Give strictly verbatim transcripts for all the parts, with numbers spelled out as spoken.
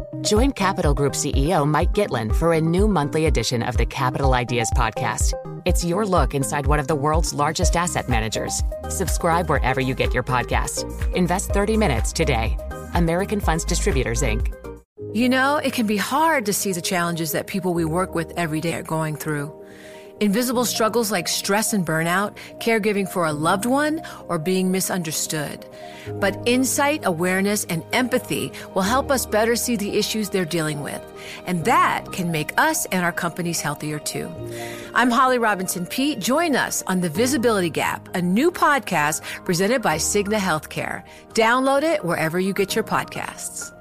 Join Capital Group C E O Mike Gitlin for a new monthly edition of the Capital Ideas Podcast. It's your look inside one of the world's largest asset managers. Subscribe wherever you get your podcasts. Invest thirty minutes today. American Funds Distributors, Incorporated. You know, it can be hard to see the challenges that people we work with every day are going through. Invisible struggles like stress and burnout, caregiving for a loved one, or being misunderstood. But insight, awareness, and empathy will help us better see the issues they're dealing with. And that can make us and our companies healthier too. I'm Holly Robinson Peete. Join us on The Visibility Gap, a new podcast presented by Cigna Healthcare. Download it wherever you get your podcasts.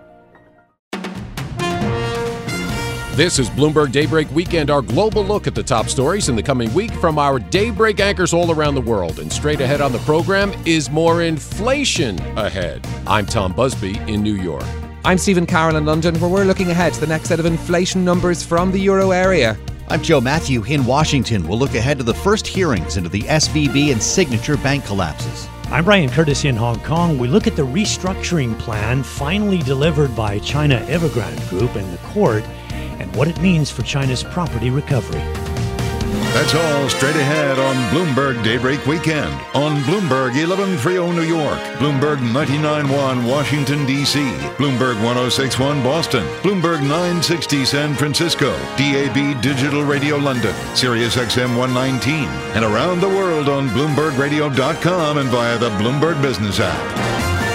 This is Bloomberg Daybreak Weekend, our global look at the top stories in the coming week from our Daybreak anchors all around the world. And straight ahead on the program is more inflation ahead. I'm Tom Busby in New York. I'm Stephen Carroll in London, where we're looking ahead to the next set of inflation numbers from the euro area. I'm Joe Matthew in Washington. We'll look ahead to the first hearings into the S V B and Signature Bank collapses. I'm Brian Curtis in Hong Kong. We look at the restructuring plan finally delivered by China Evergrande Group in the court and what it means for China's property recovery. That's all straight ahead on Bloomberg Daybreak Weekend on Bloomberg eleven thirty New York, Bloomberg ninety-nine point one Washington, D C, Bloomberg one oh six point one Boston, Bloomberg nine sixty San Francisco, D A B Digital Radio London, Sirius X M one nineteen, and around the world on Bloomberg Radio dot com and via the Bloomberg Business app.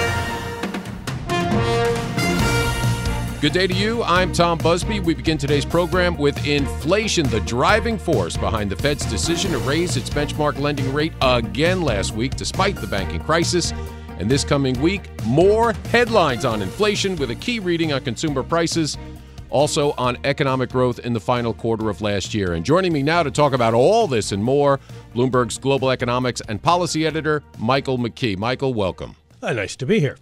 Good day to you. I'm Tom Busby. We begin today's program with inflation, the driving force behind the Fed's decision to raise its benchmark lending rate again last week, despite the banking crisis. And this coming week, more headlines on inflation with a key reading on consumer prices, also on economic growth in the final quarter of last year. And joining me now to talk about all this and more, Bloomberg's global economics and policy editor, Michael McKee. Michael, welcome. Oh, nice to be here.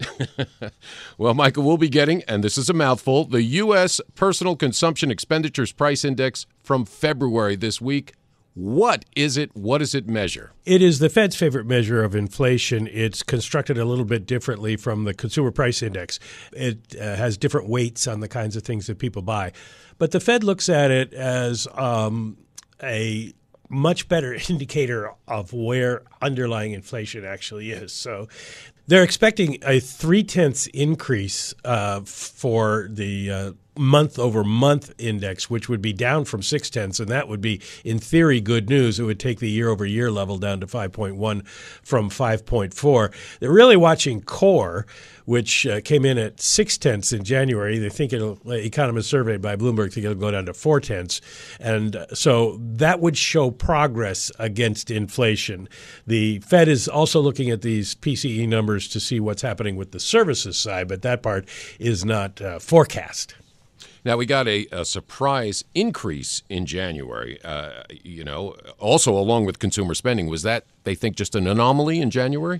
Well, Michael, we'll be getting, and this is a mouthful, the U S Personal Consumption Expenditures Price Index from February this week. What is it? What does it measure? It is the Fed's favorite measure of inflation. It's constructed a little bit differently from the Consumer Price Index. It uh, has different weights on the kinds of things that people buy. But the Fed looks at it as um, a much better indicator of where underlying inflation actually is. So they're expecting a three-tenths increase uh, for the uh, month-over-month index, which would be down from six-tenths, and that would be, in theory, good news. It would take the year-over-year level down to five point one from five point four. They're really watching core, which uh, came in at six-tenths in January. They think it'll, economists surveyed by Bloomberg think it'll go down to four-tenths. And uh, so that would show progress against inflation. The Fed is also looking at these P C E numbers to see what's happening with the services side, but that part is not uh, forecast. Now, we got a, a surprise increase in January, uh, you know, also along with consumer spending. Was that, they think, just an anomaly in January?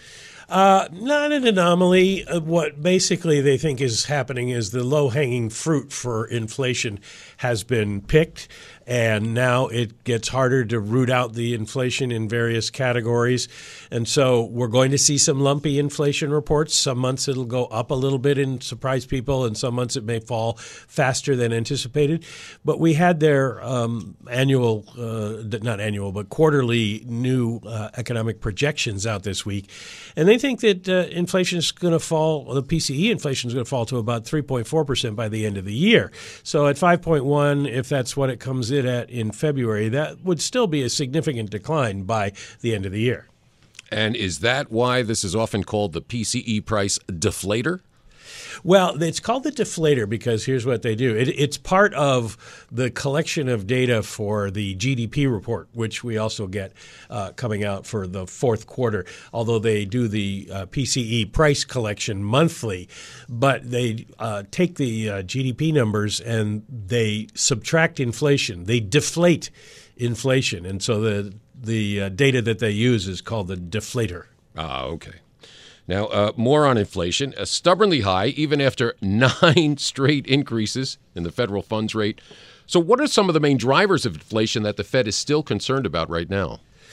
Uh, not an anomaly. Uh, what basically they think is happening is the low-hanging fruit for inflation has been picked, and now it gets harder to root out the inflation in various categories. And so we're going to see some lumpy inflation reports. Some months it'll go up a little bit and surprise people, and some months it may fall faster than anticipated. But we had their um, annual, uh, not annual, but quarterly new uh, economic projections out this week. And they think that uh, inflation is going to fall, the P C E inflation is going to fall to about three point four percent by the end of the year. So at five point one, if that's what it comes in at in February, that would still be a significant decline by the end of the year. And is that why this is often called the P C E price deflator? Well, it's called the deflator because here's what they do. It, it's part of the collection of data for the G D P report, which we also get uh, coming out for the fourth quarter, although they do the uh, P C E price collection monthly. But they uh, take the uh, G D P numbers and they subtract inflation. They deflate inflation. And so the, the uh, data that they use is called the deflator. Ah, okay. Now, uh, more on inflation. Uh, stubbornly high, even after nine straight increases in the federal funds rate. So what are some of the main drivers of inflation that the Fed is still concerned about right now?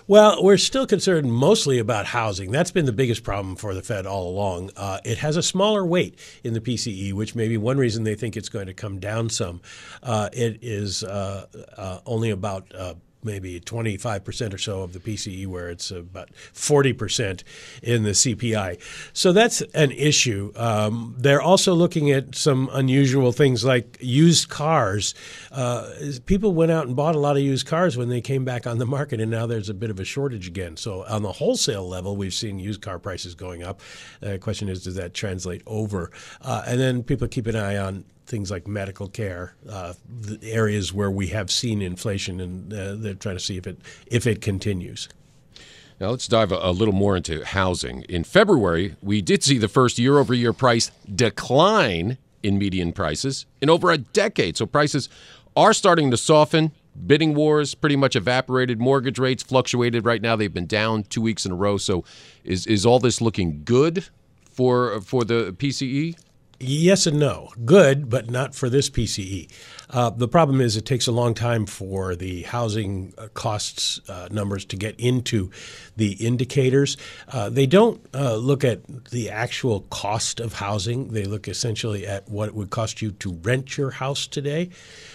Well, we're still concerned mostly about housing. That's been the biggest problem for the Fed all along. Uh, it has a smaller weight in the P C E, which may be one reason they think it's going to come down some. Uh, it is uh, uh, only about uh, maybe twenty-five percent or so of the P C E, where it's about forty percent in the C P I. So that's an issue. Um, they're also looking at some unusual things like used cars. Uh, people went out and bought a lot of used cars when they came back on the market, and now there's a bit of a shortage again. So on the wholesale level, we've seen used car prices going up. The question is, does that translate over? Uh, and then people keep an eye on things like medical care, uh, the areas where we have seen inflation, and uh, they're trying to see if it if it continues. Now let's dive a, a little more into housing. In February, we did see the first year-over-year price decline in median prices in over a decade. So prices are starting to soften. Bidding wars pretty much evaporated. Mortgage rates fluctuated. Right now, they've been down two weeks in a row. So is is all this looking good for for the P C E? Yes and no. Good, but not for this P C E. Uh, the problem is it takes a long time for the housing costs uh, numbers to get into the indicators. Uh, they don't uh, look at the actual cost of housing. They look essentially at what it would cost you to rent your house today.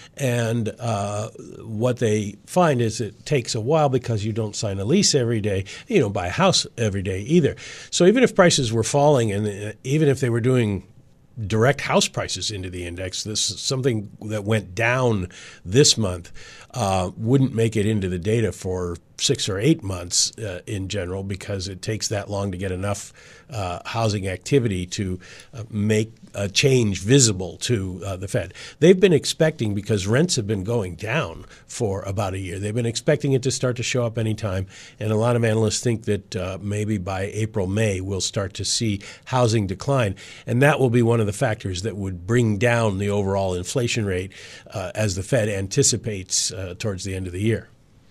And uh, what they find is it takes a while because you don't sign a lease every day. You don't buy a house every day either. So even if prices were falling, and uh, even if they were doing direct house prices into the index, this is something that went down this month, uh, wouldn't make it into the data for six or eight months uh, in general, because it takes that long to get enough uh, housing activity to uh, make a change visible to uh, the Fed. They've been expecting, because rents have been going down for about a year, they've been expecting it to start to show up anytime. And a lot of analysts think that uh, maybe by April, May, we'll start to see housing decline. And that will be one of the factors that would bring down the overall inflation rate uh, as the Fed anticipates uh, towards the end of the year.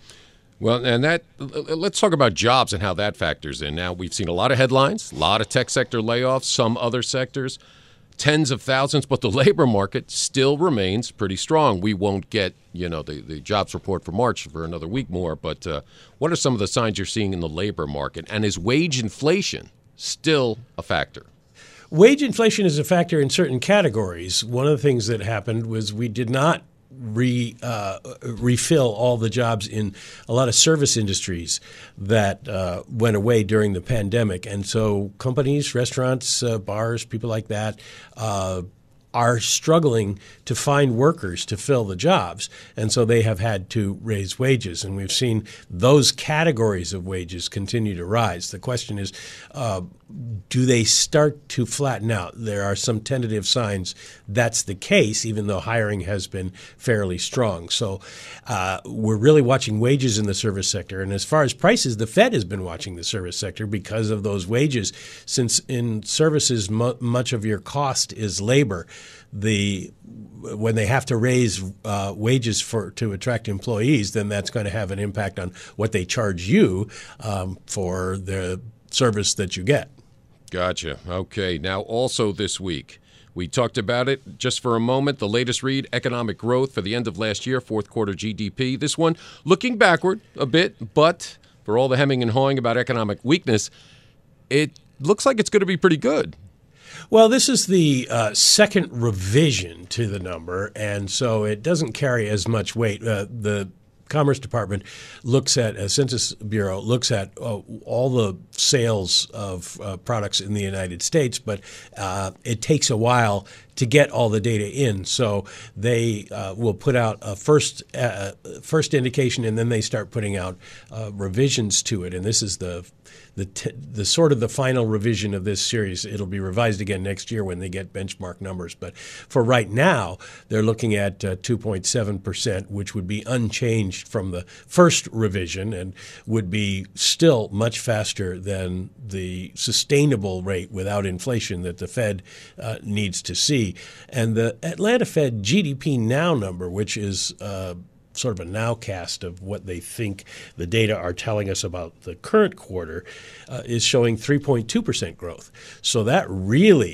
Well, and that let's talk about jobs and how that factors in. Now, we've seen a lot of headlines, a lot of tech sector layoffs, some other sectors, tens of thousands, but the labor market still remains pretty strong. We won't get, you know, the, the jobs report for March for another week more, but uh, what are some of the signs you're seeing in the labor market? And is wage inflation still a factor? Wage inflation is a factor in certain categories. One of the things that happened was we did not Re, uh, refill all the jobs in a lot of service industries that uh, went away during the pandemic. And so companies, restaurants, uh, bars, people like that uh, are struggling to find workers to fill the jobs. And so they have had to raise wages. And we've seen those categories of wages continue to rise. The question is, uh, do they start to flatten out? There are some tentative signs that's the case, even though hiring has been fairly strong. So uh, we're really watching wages in the service sector. And as far as prices, the Fed has been watching the service sector because of those wages. Since in services, mu- much of your cost is labor, the when they have to raise uh, wages for to attract employees, then that's going to have an impact on what they charge you um, for the service that you get. Gotcha. Okay. Now, also this week, we talked about it just for a moment. The latest read, economic growth for the end of last year, fourth quarter G D P. This one looking backward a bit, but for all the hemming and hawing about economic weakness, it looks like it's going to be pretty good. Well, this is the uh, second revision to the number, and so it doesn't carry as much weight. Uh, the Commerce Department looks at, uh, Census Bureau looks at uh, all the sales of uh, products in the United States, but uh, it takes a while to get all the data in. So they uh, will put out a first uh, first indication, and then they start putting out uh, revisions to it. And this is the the t- the sort of the final revision of this series. It'll be revised again next year when they get benchmark numbers. But for right now, they're looking at uh, two point seven percent, which would be unchanged from the first revision and would be still much faster than the sustainable rate without inflation that the Fed uh, needs to see. And the Atlanta Fed G D P Now number, which is uh, sort of a nowcast of what they think the data are telling us about the current quarter, uh, is showing three point two percent growth. So that really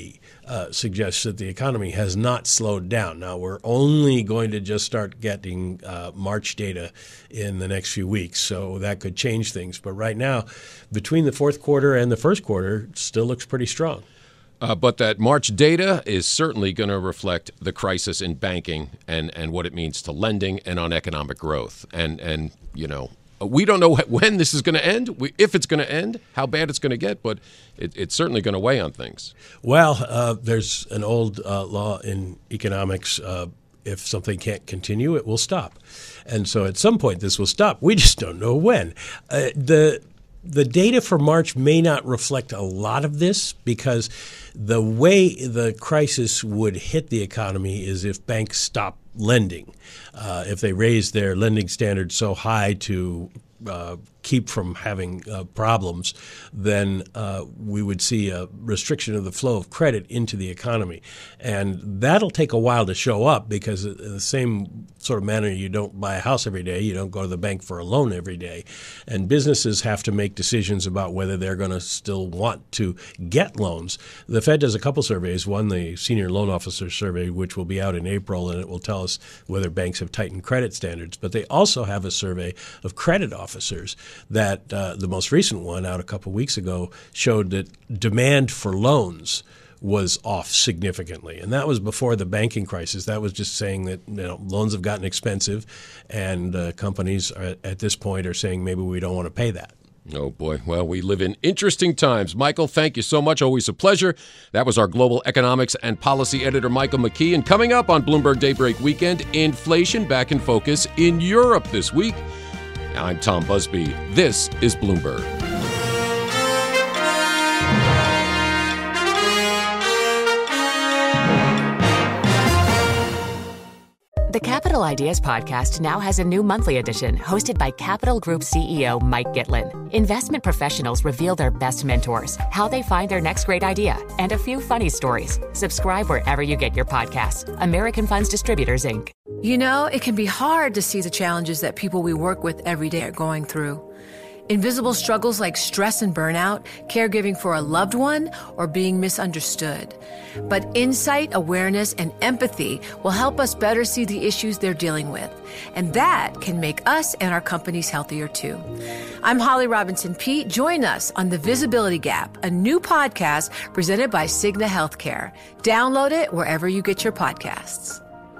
uh, suggests that the economy has not slowed down. Now, we're only going to just start getting uh, March data in the next few weeks, so that could change things. But right now, between the fourth quarter and the first quarter, it still looks pretty strong. Uh, but that March data is certainly going to reflect the crisis in banking and, and what it means to lending and on economic growth. And, and you know, we don't know when this is going to end, we, if it's going to end, how bad it's going to get, but it, it's certainly going to weigh on things. Well, uh, there's an old uh, law in economics. Uh, if something can't continue, it will stop. And so at some point this will stop. We just don't know when. Uh, the The data for March may not reflect a lot of this because the way the crisis would hit the economy is if banks stop lending. Uh, if they raise their lending standards so high to uh, keep from having uh, problems, then uh, we would see a restriction of the flow of credit into the economy. And that'll take a while to show up because in the same sort of manner you don't buy a house every day, you don't go to the bank for a loan every day. And businesses have to make decisions about whether they're going to still want to get loans. The Fed does a couple surveys, one the Senior Loan Officer Survey, which will be out in April, and it will tell us whether banks have tightened credit standards. But they also have a survey of credit officers that uh, the most recent one out a couple of weeks ago showed that demand for loans was off significantly. And that was before the banking crisis. That was just saying that you know loans have gotten expensive and uh, companies are, at this point are saying maybe we don't want to pay that. Oh, boy. Well, we live in interesting times. Michael, thank you so much. Always a pleasure. That was our global economics and policy editor, Michael McKee. And coming up on Bloomberg Daybreak Weekend, inflation back in focus in Europe this week. I'm Tom Busby. This is Bloomberg. The Capital Ideas Podcast now has a new monthly edition hosted by Capital Group C E O Mike Gitlin. Investment professionals reveal their best mentors, how they find their next great idea, and a few funny stories. Subscribe wherever you get your podcasts. American Funds Distributors, Incorporated. You know, it can be hard to see the challenges that people we work with every day are going through. Invisible struggles like stress and burnout, caregiving for a loved one, or being misunderstood. But insight, awareness, and empathy will help us better see the issues they're dealing with. And that can make us and our companies healthier too. I'm Holly Robinson Peete. Join us on The Visibility Gap, a new podcast presented by Cigna Healthcare. Download it wherever you get your podcasts.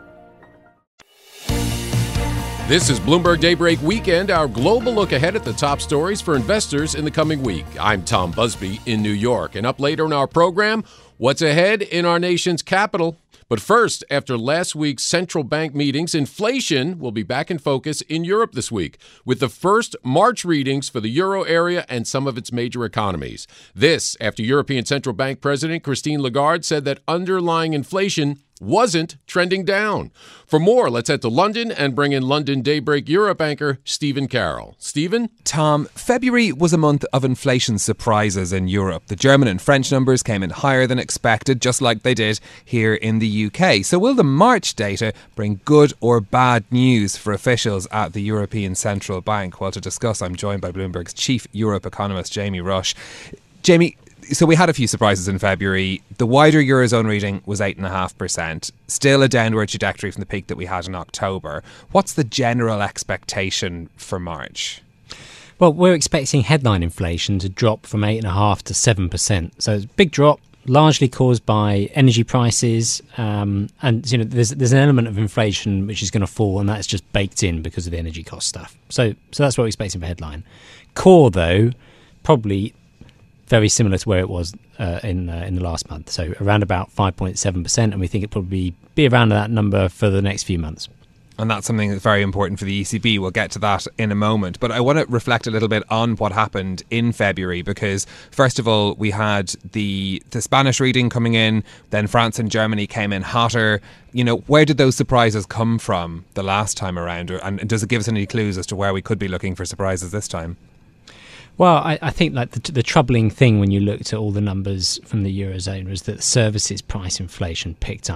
This is Bloomberg Daybreak Weekend, our global look ahead at the top stories for investors in the coming week. I'm Tom Busby in New York. And up later in our program, what's ahead in our nation's capital? But first, after last week's central bank meetings, inflation will be back in focus in Europe this week, with the first March readings for the euro area and some of its major economies. This after European Central Bank President Christine Lagarde said that underlying inflation wasn't trending down. For more, let's head to London and bring in London Daybreak Europe anchor Stephen Carroll. Stephen? Tom, February was a month of inflation surprises in Europe. The German and French numbers came in higher than expected, just like they did here in the U K. So will the March data bring good or bad news for officials at the European Central Bank? Well, to discuss, I'm joined by Bloomberg's chief Europe economist, Jamie Rush. Jamie, so we had a few surprises in February. The wider Eurozone reading was eight point five percent, still a downward trajectory from the peak that we had in October. What's the general expectation for March? Well, we're expecting headline inflation to drop from eight point five to seven percent. So it's a big drop, largely caused by energy prices. Um, and you know, there's there's an element of inflation which is going to fall, and that's just baked in because of the energy cost stuff. So so that's what we're expecting for headline. Core, though, probably very similar to where it was uh, in uh, in the last month. So around about five point seven percent, and we think it'll probably be around that number for the next few months. And that's something that's very important for the E C B. We'll get to that in a moment. But I want to reflect a little bit on what happened in February, because first of all, we had the the Spanish reading coming in, then France and Germany came in hotter. You know, where did those surprises come from the last time around? And does it give us any clues as to where we could be looking for surprises this time? Well, I, I think like the, the troubling thing when you looked at all the numbers from the Eurozone was that services price inflation picked up.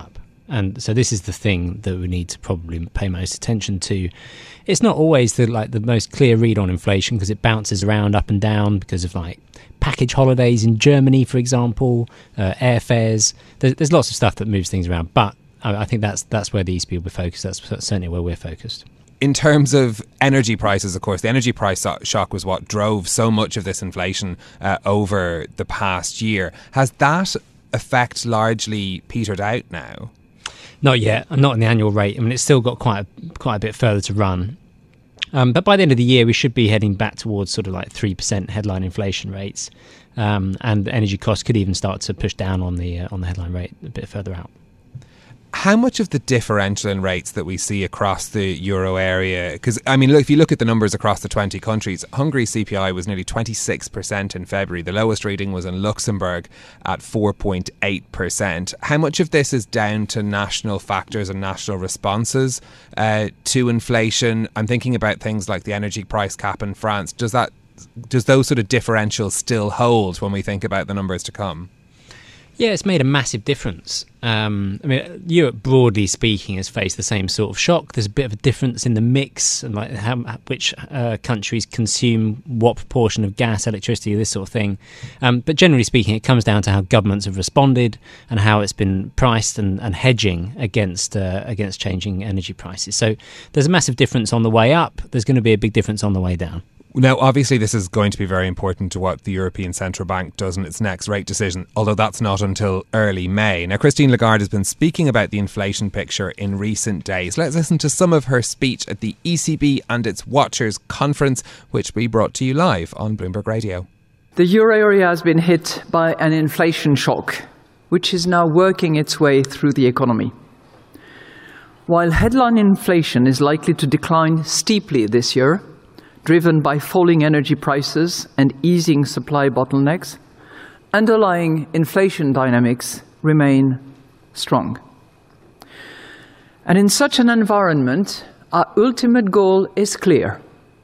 And so this is the thing that we need to probably pay most attention to. It's not always the like the most clear read on inflation because it bounces around up and down because of like package holidays in Germany, for example, uh, airfares. There's, there's lots of stuff that moves things around, but I, I think that's that's where the E C B will be focused. That's certainly where we're focused. In terms of energy prices, of course, the energy price shock was what drove so much of this inflation uh, over the past year. Has that effect largely petered out now? Not yet, not in the annual rate. I mean, it's still got quite a, quite a bit further to run. Um, but by the end of the year, we should be heading back towards sort of like three percent headline inflation rates. Um, and energy costs could even start to push down on the uh, on the headline rate a bit further out. How much of the differential in rates that we see across the euro area, because I mean, look, if you look at the numbers across the twenty countries, Hungary's C P I was nearly twenty-six percent in February. The lowest reading was in Luxembourg at four point eight percent. How much of this is down to national factors and national responses uh, to inflation? I'm thinking about things like the energy price cap in France. Does that, does those sort of differentials still hold when we think about the numbers to come? Yeah, it's made a massive difference. Um, I mean, Europe, broadly speaking, has faced the same sort of shock. There's a bit of a difference in the mix and like how which uh, countries consume what proportion of gas, electricity, this sort of thing. Um, but generally speaking, it comes down to how governments have responded and how it's been priced and, and hedging against uh, against changing energy prices. So there's a massive difference on the way up. There's going to be a big difference on the way down. Now, obviously, this is going to be very important to what the European Central Bank does in its next rate decision, although that's not until early May. Now, Christine Lagarde has been speaking about the inflation picture in recent days. Let's listen to some of her speech at the E C B and its Watchers Conference, which we brought to you live on Bloomberg Radio. The euro area has been hit by an inflation shock, which is now working its way through the economy. While headline inflation is likely to decline steeply this year, driven by falling energy prices and easing supply bottlenecks, underlying inflation dynamics remain strong. And in such an environment, our ultimate goal is clear.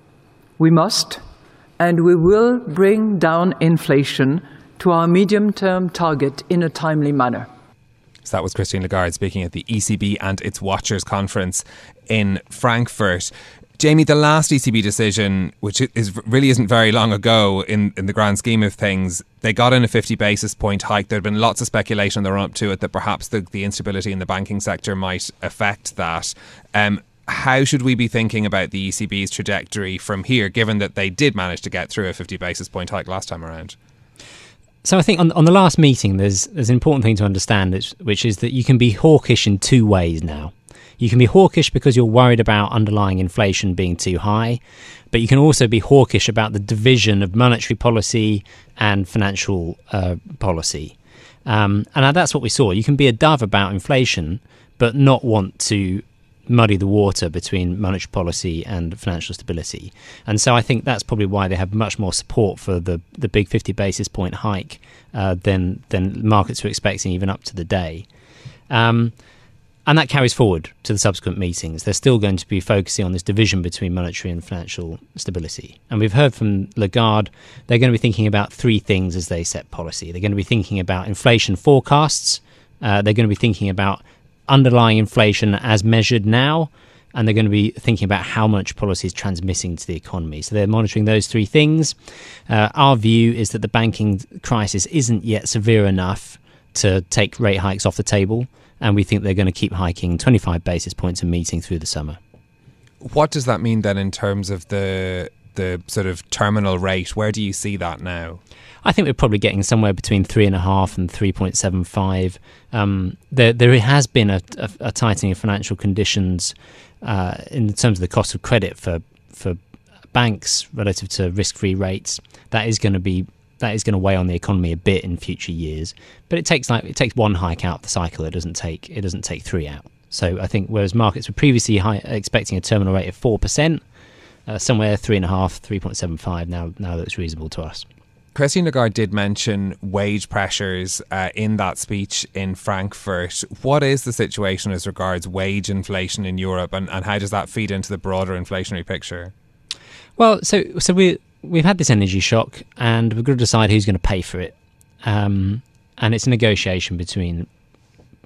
We must and we will bring down inflation to our medium-term target in a timely manner. So that was Christine Lagarde speaking at the E C B and its Watchers Conference in Frankfurt. Jamie, the last E C B decision, which is really isn't very long ago in, in the grand scheme of things, they got in a fifty basis point hike. There had been lots of speculation in the run up to it that perhaps the, the instability in the banking sector might affect that. Um, how should we be thinking about the E C B's trajectory from here, given that they did manage to get through a fifty basis point hike last time around? So I think on, on the last meeting, there's, there's an important thing to understand, which is that you can be hawkish in two ways now. You can be hawkish because you're worried about underlying inflation being too high, but you can also be hawkish about the division of monetary policy and financial uh, policy. Um, and that's what we saw. You can be a dove about inflation, but not want to muddy the water between monetary policy and financial stability. And so I think that's probably why they have much more support for the, the big fifty basis point hike uh, than, than markets were expecting even up to the day. Um, And that carries forward to the subsequent meetings. They're still going to be focusing on this division between monetary and financial stability. And we've heard from Lagarde, they're going to be thinking about three things as they set policy. They're going to be thinking about inflation forecasts. Uh, they're going to be thinking about underlying inflation as measured now. And they're going to be thinking about how much policy is transmitting to the economy. So they're monitoring those three things. Uh, our view is that the banking crisis isn't yet severe enough to take rate hikes off the table. And we think they're going to keep hiking twenty-five basis points a meeting through the summer. What does that mean then in terms of the the sort of terminal rate? Where do you see that now? I think we're probably getting somewhere between three and a half and three point seven five. Um, there, there has been a, a, a tightening of financial conditions uh, in terms of the cost of credit for for banks relative to risk-free rates. That is going to be that is going to weigh on the economy a bit in future years. But it takes like it takes one hike out of the cycle. It doesn't take it doesn't take three out. So I think whereas markets were previously high, expecting a terminal rate of four percent, uh, somewhere three and a half, three point seven five now now looks reasonable to us. Christine Lagarde did mention wage pressures uh, in that speech in Frankfurt. What is the situation as regards wage inflation in Europe, and, and how does that feed into the broader inflationary picture? Well, so so we we've had this energy shock, and we've got to decide who's going to pay for it. Um, and it's a negotiation between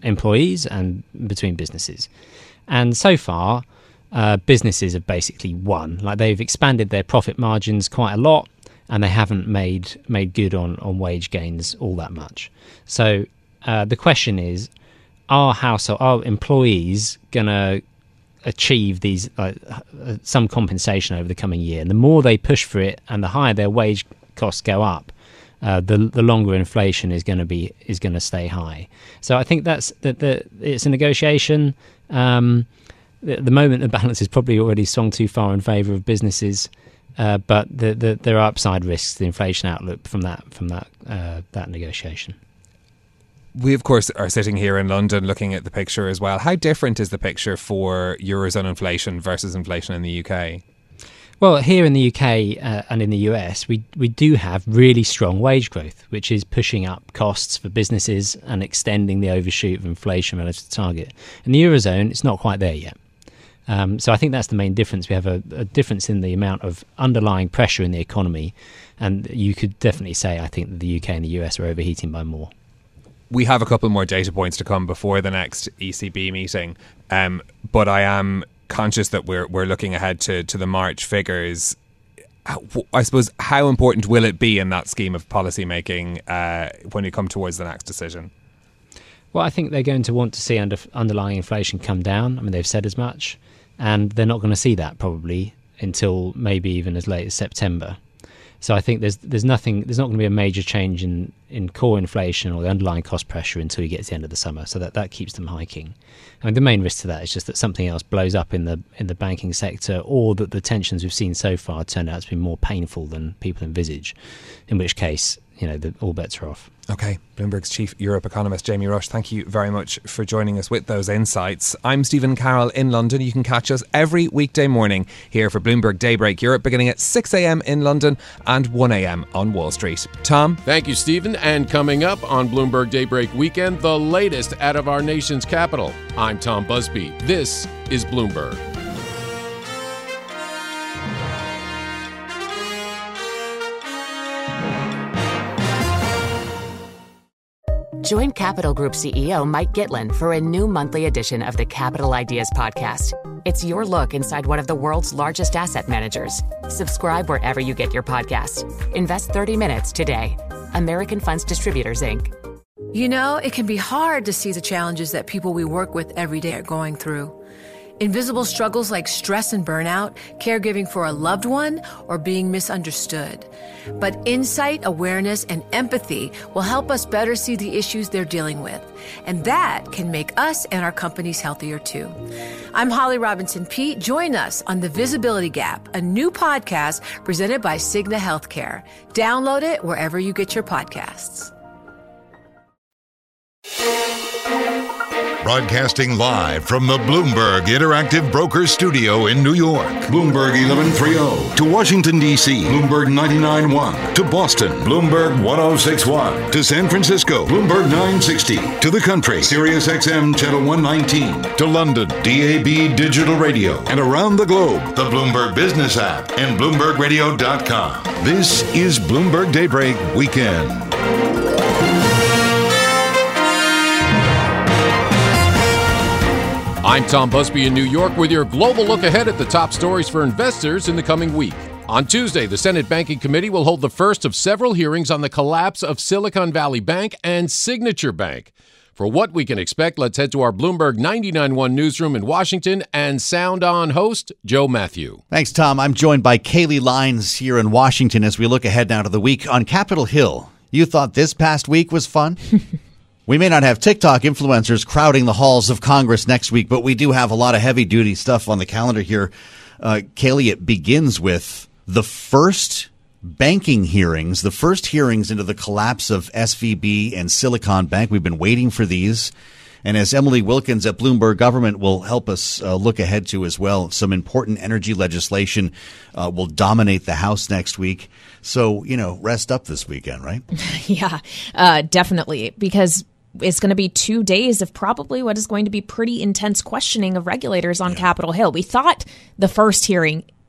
employees and between businesses. And so far, uh, businesses have basically won. Like, they've expanded their profit margins quite a lot, and they haven't made made good on, on wage gains all that much. So uh, the question is, are household, are employees going to achieve these uh, some compensation over the coming year? And the more they push for it, and the higher their wage costs go up, uh, the the longer inflation is going to be is going to stay high. So I think that's that. The, it's a negotiation. Um, at the moment, the balance is probably already swung too far in favour of businesses. Uh, but the, the, there are upside risks to the inflation outlook from that from that uh, that negotiation. We, of course, are sitting here in London looking at the picture as well. How different is the picture for Eurozone inflation versus inflation in the U K? Well, here in the U K uh, and in the U S, we, we do have really strong wage growth, which is pushing up costs for businesses and extending the overshoot of inflation relative to target. In the Eurozone, it's not quite there yet. Um, so I think that's the main difference. We have a, a difference in the amount of underlying pressure in the economy, and you could definitely say, I think, that the U K and the U S are overheating by more. We have a couple more data points to come before the next E C B meeting, um, but I am conscious that we're we're looking ahead to, to the March figures. I suppose, how important will it be in that scheme of policy making uh, when we come towards the next decision? Well, I think they're going to want to see under, underlying inflation come down. I mean, they've said as much. And they're not going to see that probably until maybe even as late as September. So I think there's there's nothing there's not going to be a major change in, in core inflation or the underlying cost pressure until you get to the end of the summer. So that, that keeps them hiking. I mean, the main risk to that is just that something else blows up in the in the banking sector, or that the tensions we've seen so far turn out to be more painful than people envisage. In which case, you know, the, all bets are off. Okay, Bloomberg's chief Europe economist Jamie Rush, thank you very much for joining us with those insights. I'm Stephen Carroll in London. You can catch us every weekday morning here for Bloomberg Daybreak Europe, beginning at six a.m. in London and one a.m. on Wall Street. Tom? Thank you, Stephen. And coming up on Bloomberg Daybreak Weekend, the latest out of our nation's capital. I'm Tom Busby. This is Bloomberg. Join Capital Group C E O Mike Gitlin for a new monthly edition of the Capital Ideas Podcast. It's your look inside one of the world's largest asset managers. Subscribe wherever you get your podcasts. Invest thirty minutes today. American Funds Distributors, Incorporated. You know, it can be hard to see the challenges that people we work with every day are going through. Invisible struggles like stress and burnout, caregiving for a loved one, or being misunderstood. But insight, awareness, and empathy will help us better see the issues they're dealing with. And that can make us and our companies healthier too. I'm Holly Robinson Peete. Join us on The Visibility Gap, a new podcast presented by Cigna Healthcare. Download it wherever you get your podcasts. Broadcasting live from the Bloomberg Interactive Brokers Studio in New York. Bloomberg eleven thirty. To Washington, D C. Bloomberg ninety-nine point one. To Boston. Bloomberg ten sixty-one. To San Francisco. Bloomberg nine sixty. To the country. Sirius X M Channel one nineteen. To London. D A B Digital Radio. And around the globe. The Bloomberg Business app and Bloomberg Radio dot com. This is Bloomberg Daybreak Weekend. I'm Tom Busby in New York with your global look ahead at the top stories for investors in the coming week. On Tuesday, the Senate Banking Committee will hold the first of several hearings on the collapse of Silicon Valley Bank and Signature Bank. For what we can expect, let's head to our Bloomberg ninety-nine point one newsroom in Washington and Sound On host Joe Matthew. Thanks, Tom. I'm joined by Kaylee Lines here in Washington as we look ahead now to the week on Capitol Hill. You thought this past week was fun? We may not have TikTok influencers crowding the halls of Congress next week, but we do have a lot of heavy-duty stuff on the calendar here. Uh, Kaylee, it begins with the first banking hearings, the first hearings into the collapse of S V B and Silicon Bank. We've been waiting for these. And as Emily Wilkins at Bloomberg Government will help us uh, look ahead to as well, some important energy legislation uh, will dominate the House next week. So, you know, rest up this weekend, right? Yeah, uh, definitely, because it's going to be two days of probably what is going to be pretty intense questioning of regulators on yeah. Capitol Hill. We thought the first hearing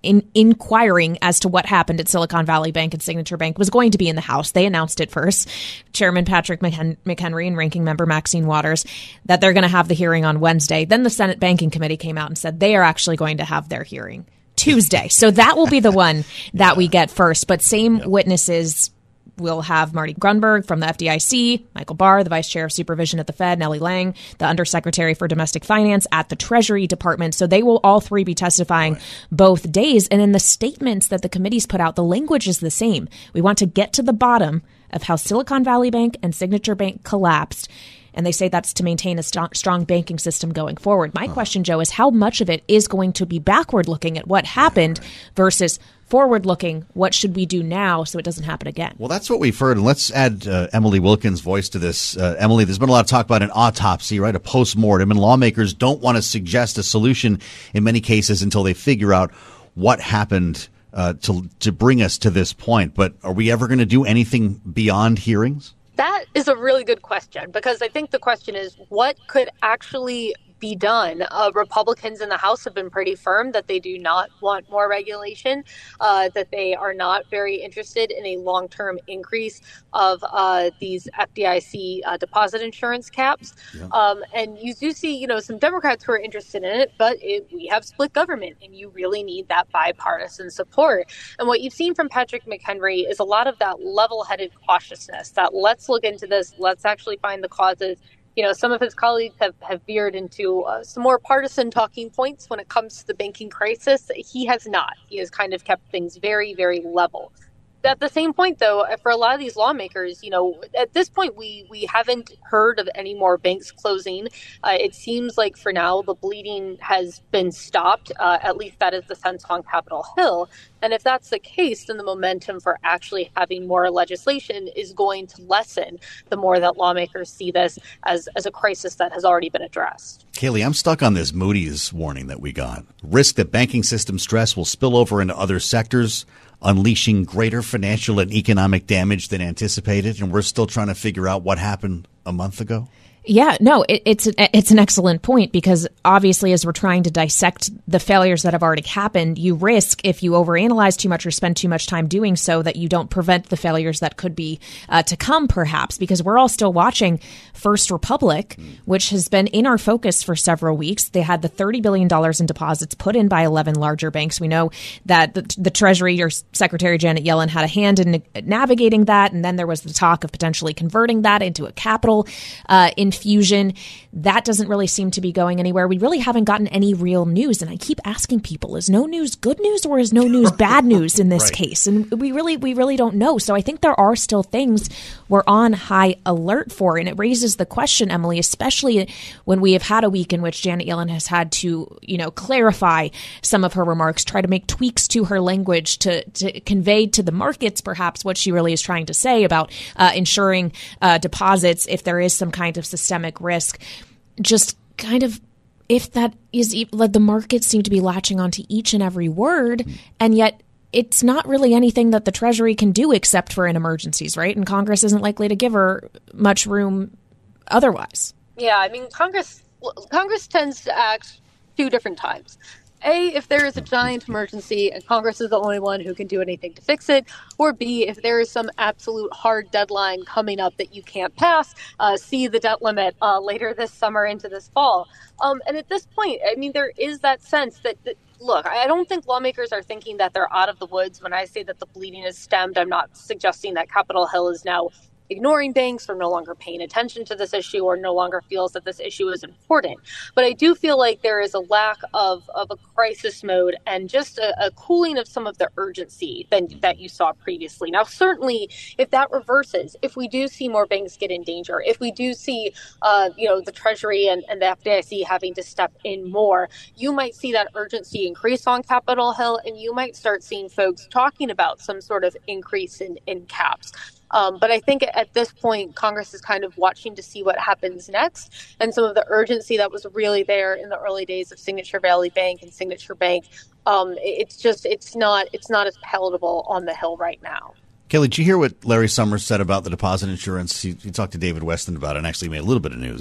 in inquiring as to what happened at Silicon Valley Bank and Signature Bank was going to be in the House. They announced it first, Chairman Patrick McHen- McHenry and Ranking Member Maxine Waters, that they're going to have the hearing on Wednesday. Then the Senate Banking Committee came out and said they are actually going to have their hearing Tuesday. So that will be the one that we get first. But same yep. witnesses. We'll have Marty Grunberg from the F D I C, Michael Barr, the Vice Chair of Supervision at the Fed, Nellie Lang, the Undersecretary for Domestic Finance at the Treasury Department. So they will all three be testifying right. both days. And in the statements that the committees put out, the language is the same. We want to get to the bottom of how Silicon Valley Bank and Signature Bank collapsed. And they say that's to maintain a st- strong banking system going forward. My uh-huh. question, Joe, is how much of it is going to be backward looking at what happened right, right. versus forward looking, what should we do now so it doesn't happen again? Well, that's what we've heard. And let's add uh, Emily Wilkins' voice to this. Uh, Emily, there's been a lot of talk about an autopsy, right? A postmortem. And lawmakers don't want to suggest a solution in many cases until they figure out what happened uh, to to bring us to this point. But are we ever going to do anything beyond hearings? That is a really good question, because I think the question is what could actually be done. Uh, Republicans in the House have been pretty firm that they do not want more regulation, uh, that they are not very interested in a long-term increase of uh, these F D I C uh, deposit insurance caps. Yeah. Um, and you do see, you know, some Democrats who are interested in it, but it, we have split government and you really need that bipartisan support. And what you've seen from Patrick McHenry is a lot of that level-headed cautiousness, that let's look into this, let's actually find the causes. You know, some of his colleagues have, have veered into uh, some more partisan talking points when it comes to the banking crisis. He has not. He has kind of kept things very, very level. At the same point, though, for a lot of these lawmakers, you know, at this point, we, we haven't heard of any more banks closing. Uh, it seems like for now, the bleeding has been stopped. Uh, at least that is the sense on Capitol Hill. And if that's the case, then the momentum for actually having more legislation is going to lessen the more that lawmakers see this as, as a crisis that has already been addressed. Kaylee, I'm stuck on this Moody's warning that we got. Risk that banking system stress will spill over into other sectors, unleashing greater financial and economic damage than anticipated. And we're still trying to figure out what happened a month ago. Yeah, no, it, it's it's an excellent point, because obviously as we're trying to dissect the failures that have already happened, you risk, if you overanalyze too much or spend too much time doing so, that you don't prevent the failures that could be uh, to come, perhaps, because we're all still watching First Republic, which has been in our focus for several weeks. They had the thirty billion dollars in deposits put in by eleven larger banks. We know that the, the Treasury, or Secretary Janet Yellen, had a hand in navigating that, and then there was the talk of potentially converting that into a capital uh, in Fusion. That doesn't really seem to be going anywhere. We really haven't gotten any real news. And I keep asking people, is no news good news or is no news bad news in this right. case? And we really, we really don't know. So I think there are still things we're on high alert for. And it raises the question, Emily, especially when we have had a week in which Janet Yellen has had to, you know, clarify some of her remarks, try to make tweaks to her language to, to convey to the markets, perhaps, what she really is trying to say about uh, ensuring uh, deposits if there is some kind of systemic risk. Just kind of, if that is, like, the markets seem to be latching onto each and every word, and yet it's not really anything that the Treasury can do except for in emergencies, right? And Congress isn't likely to give her much room otherwise. Yeah, I mean, Congress Congress tends to act two different times. A, if there is a giant emergency and Congress is the only one who can do anything to fix it, or B, if there is some absolute hard deadline coming up that you can't pass, uh, see the debt limit uh, later this summer into this fall. Um, and at this point, I mean, there is that sense that, that, look, I don't think lawmakers are thinking that they're out of the woods. When I say that the bleeding is stemmed, I'm not suggesting that Capitol Hill is now ignoring banks or no longer paying attention to this issue or no longer feels that this issue is important. But I do feel like there is a lack of, of a crisis mode and just a, a cooling of some of the urgency than, that you saw previously. Now, certainly, if that reverses, if we do see more banks get in danger, if we do see, uh, you know, the Treasury and, and the F D I C having to step in more, you might see that urgency increase on Capitol Hill, and you might start seeing folks talking about some sort of increase in, in caps. Um, but I think at this point, Congress is kind of watching to see what happens next. And some of the urgency that was really there in the early days of Signature Valley Bank and Signature Bank, um, it's just it's not it's not as palatable on the Hill right now. Kelly, did you hear what Larry Summers said about the deposit insurance? He, he talked to David Weston about it and actually made a little bit of news.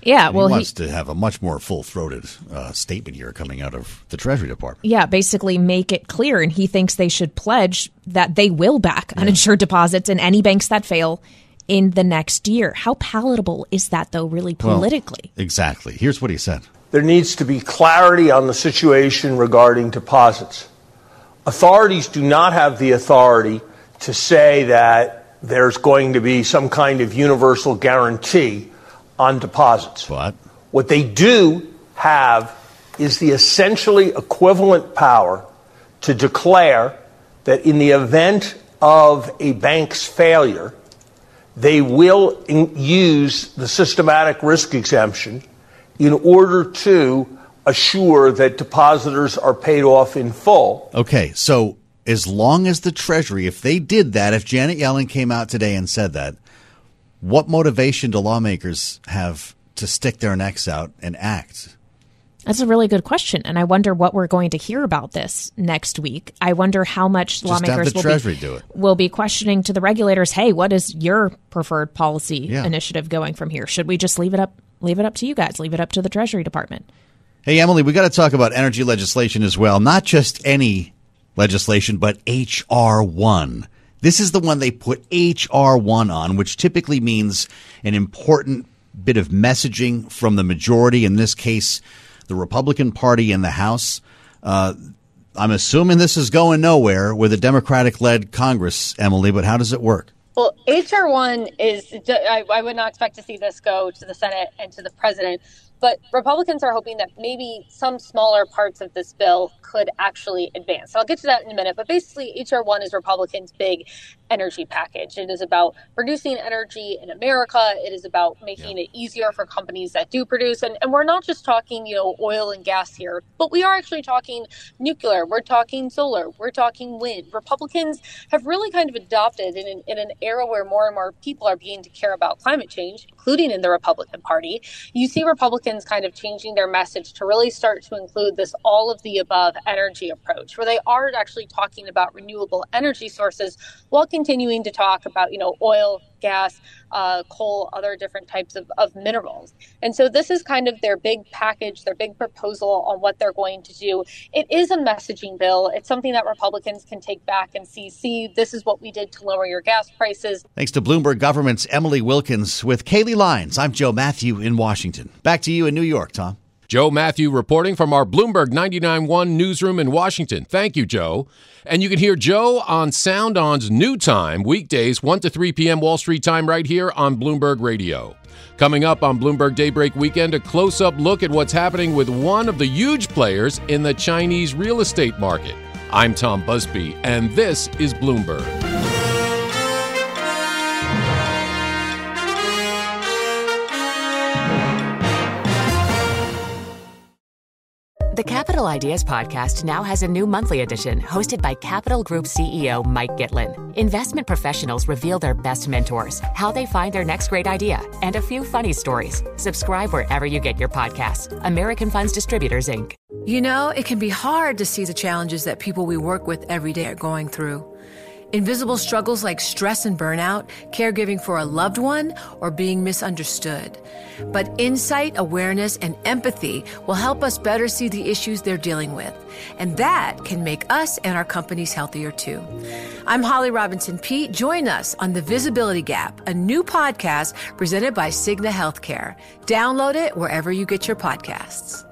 Yeah, well, he wants he, to have a much more full-throated uh, statement here coming out of the Treasury Department. Yeah, basically make it clear, and he thinks they should pledge that they will back yeah. uninsured deposits in any banks that fail in the next year. How palatable is that, though, really politically? Well, exactly. Here's what he said. There needs to be clarity on the situation regarding deposits. Authorities do not have the authority to say that there's going to be some kind of universal guarantee on deposits. What? What they do have is the essentially equivalent power to declare that in the event of a bank's failure, they will in- use the systematic risk exemption in order to assure that depositors are paid off in full. Okay, so as long as the Treasury, if they did that, if Janet Yellen came out today and said that, what motivation do lawmakers have to stick their necks out and act? That's a really good question, and I wonder what we're going to hear about this next week. I wonder how much Just lawmakers have the will, Treasury be, do it. will be questioning to the regulators, hey, what is your preferred policy Yeah. initiative going from here? Should we just leave it up leave it up to you guys, leave it up to the Treasury Department? Hey, Emily, we got to talk about energy legislation as well. Not just any legislation, but H R one. This is the one they put H R one on, which typically means an important bit of messaging from the majority, in this case, the Republican Party in the House. Uh, I'm assuming this is going nowhere with a Democratic-led Congress, Emily, but how does it work? Well, H R one is, I, I would not expect to see this go to the Senate and to the president. But Republicans are hoping that maybe some smaller parts of this bill could actually advance. So I'll get to that in a minute. But basically, H R one is Republicans' big energy package. It is about producing energy in America. It is about making yeah. it easier for companies that do produce. And, and we're not just talking, you know, oil and gas here, but we are actually talking nuclear. We're talking solar. We're talking wind. Republicans have really kind of adopted in an, in an era where more and more people are beginning to care about climate change, including in the Republican Party. You see Republicans kind of changing their message to really start to include this all of the above energy approach, where they are actually talking about renewable energy sources while continuing to talk about, you know, oil, gas, uh, coal, other different types of, of minerals. And so this is kind of their big package, their big proposal on what they're going to do. It is a messaging bill. It's something that Republicans can take back and see, see, this is what we did to lower your gas prices. Thanks to Bloomberg Government's Emily Wilkins with Kaylee Lyons. I'm Joe Matthew in Washington. Back to you in New York, Tom. Joe Matthew reporting from our Bloomberg ninety-nine point one newsroom in Washington. Thank you, Joe. And you can hear Joe on Sound On's New Time, weekdays, one to three p.m. Wall Street time right here on Bloomberg Radio. Coming up on Bloomberg Daybreak Weekend, a close-up look at what's happening with one of the huge players in the Chinese real estate market. I'm Tom Busby, and this is Bloomberg. The Capital Ideas Podcast now has a new monthly edition hosted by Capital Group C E O Mike Gitlin. Investment professionals reveal their best mentors, how they find their next great idea, and a few funny stories. Subscribe wherever you get your podcasts. American Funds Distributors, Incorporated. You know, it can be hard to see the challenges that people we work with every day are going through. Invisible struggles like stress and burnout, caregiving for a loved one, or being misunderstood. But insight, awareness, and empathy will help us better see the issues they're dealing with. And that can make us and our companies healthier too. I'm Holly Robinson Peete. Join us on The Visibility Gap, a new podcast presented by Cigna Healthcare. Download it wherever you get your podcasts.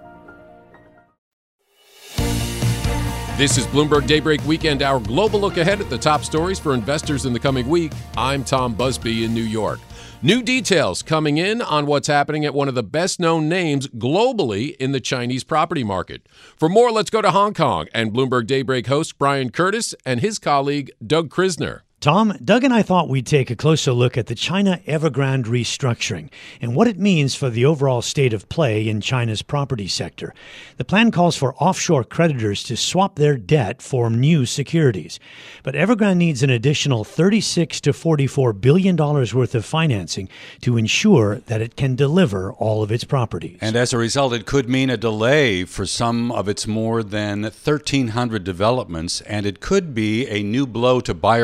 This is Bloomberg Daybreak Weekend, our global look ahead at the top stories for investors in the coming week. I'm Tom Busby in New York. New details coming in on what's happening at one of the best-known names globally in the Chinese property market. For more, let's go to Hong Kong and Bloomberg Daybreak host Brian Curtis and his colleague Doug Krisner. Tom, Doug and I thought we'd take a closer look at the China Evergrande restructuring and what it means for the overall state of play in China's property sector. The plan calls for offshore creditors to swap their debt for new securities. But Evergrande needs an additional thirty-six to forty-four billion dollars worth of financing to ensure that it can deliver all of its properties. And as a result, it could mean a delay for some of its more than thirteen hundred developments, and it could be a new blow to buyer confidence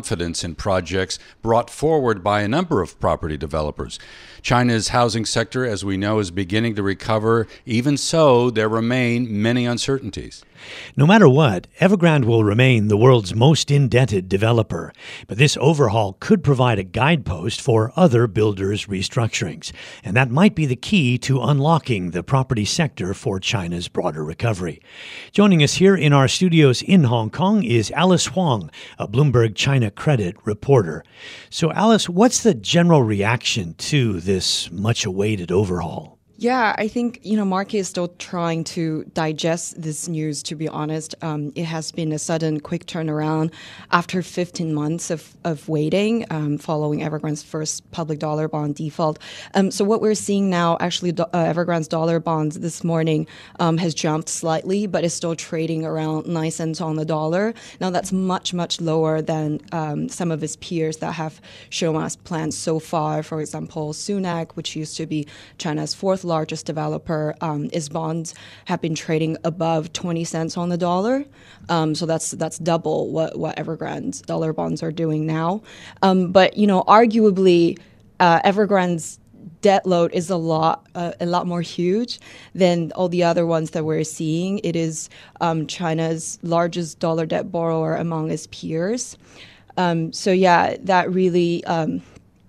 confidence in projects brought forward by a number of property developers. China's housing sector, as we know, is beginning to recover. Even so, there remain many uncertainties. No matter what, Evergrande will remain the world's most indebted developer. But this overhaul could provide a guidepost for other builders' restructurings. And that might be the key to unlocking the property sector for China's broader recovery. Joining us here in our studios in Hong Kong is Alice Huang, a Bloomberg China credit reporter. So, Alice, what's the general reaction to this much-awaited overhaul? Yeah, I think, you know, market is still trying to digest this news, to be honest. Um, it has been a sudden, quick turnaround after fifteen months of, of waiting um, following Evergrande's first public dollar bond default. Um, so what we're seeing now, actually, do, uh, Evergrande's dollar bonds this morning um, has jumped slightly, but is still trading around nine cents on the dollar. Now, that's much, much lower than um, some of its peers that have shown us plans so far. For example, Sunac, which used to be China's fourth largest developer, um, its bonds have been trading above twenty cents on the dollar. Um, so that's that's double what, what Evergrande's dollar bonds are doing now. Um, but, you know, arguably, uh, Evergrande's debt load is a lot uh, a lot more huge than all the other ones that we're seeing. It is um, China's largest dollar debt borrower among its peers. Um, so, yeah, that really um,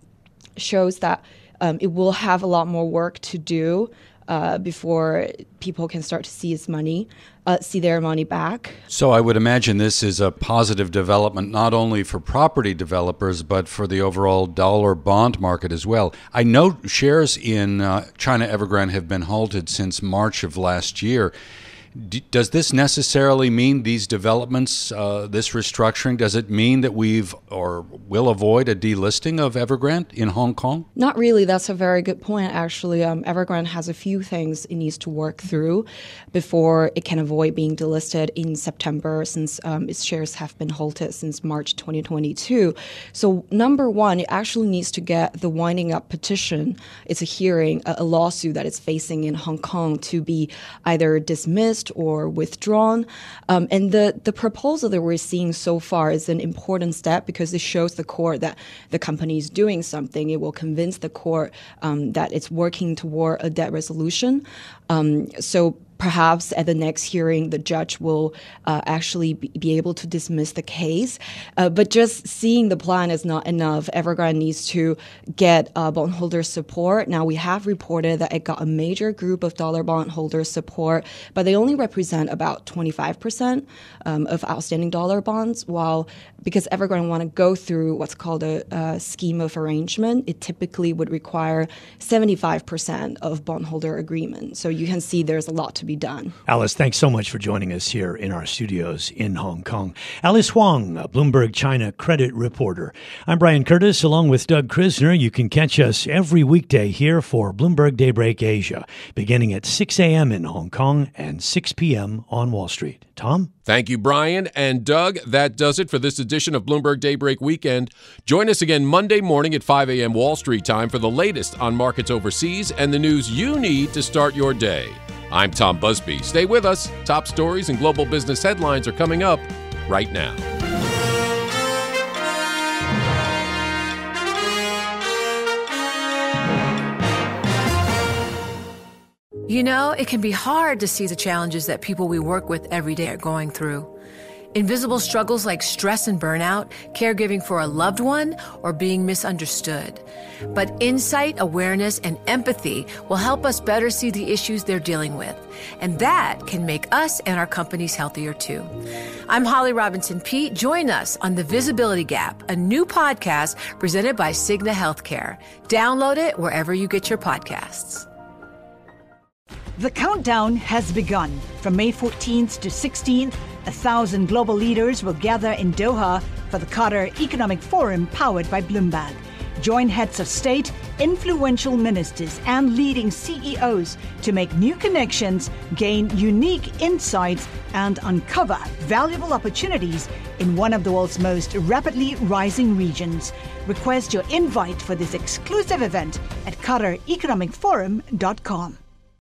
shows that Um, it will have a lot more work to do uh, before people can start to see its money, uh, see their money back. So I would imagine this is a positive development not only for property developers, but for the overall dollar bond market as well. I know shares in uh, China Evergrande have been halted since March of last year. D- does this necessarily mean these developments, uh, this restructuring, does it mean that we've or will avoid a delisting of Evergrande in Hong Kong? Not really. That's a very good point, actually. Um, Evergrande has a few things it needs to work through before it can avoid being delisted in September, since um, its shares have been halted since March twenty twenty-two. So number one, it actually needs to get the winding up petition. It's a hearing, a, a lawsuit that it's facing in Hong Kong to be either dismissed or withdrawn. Um, and the, the proposal that we're seeing so far is an important step because it shows the court that the company is doing something. It will convince the court um, that it's working toward a debt resolution. Um, so perhaps at the next hearing, the judge will uh, actually be, be able to dismiss the case. Uh, but just seeing the plan is not enough. Evergrande needs to get uh, bondholder support. Now, we have reported that it got a major group of dollar bondholder support, but they only represent about twenty-five percent um, of outstanding dollar bonds, while because Evergrande want to go through what's called a, a scheme of arrangement, it typically would require seventy-five percent of bondholder agreement. So you can see there's a lot to be done. Alice, thanks so much for joining us here in our studios in Hong Kong. Alice Huang, a Bloomberg China credit reporter. I'm Brian Curtis, along with Doug Krisner. You can catch us every weekday here for Bloomberg Daybreak Asia, beginning at six a.m. in Hong Kong and six p.m. on Wall Street. Tom? Thank you, Brian and Doug. That does it for this edition of Bloomberg Daybreak Weekend. Join us again Monday morning at five a.m. Wall Street time for the latest on markets overseas and the news you need to start your day. I'm Tom Busby. Stay with us. Top stories and global business headlines are coming up right now. You know, it can be hard to see the challenges that people we work with every day are going through. Invisible struggles like stress and burnout, caregiving for a loved one, or being misunderstood. But insight, awareness, and empathy will help us better see the issues they're dealing with. And that can make us and our companies healthier too. I'm Holly Robinson Peete. Join us on The Visibility Gap, a new podcast presented by Cigna Healthcare. Download it wherever you get your podcasts. The countdown has begun. From May fourteenth to sixteenth, a thousand global leaders will gather in Doha for the Qatar Economic Forum powered by Bloomberg. Join heads of state, influential ministers, and leading C E Os to make new connections, gain unique insights, and uncover valuable opportunities in one of the world's most rapidly rising regions. Request your invite for this exclusive event at qatar economic forum dot com.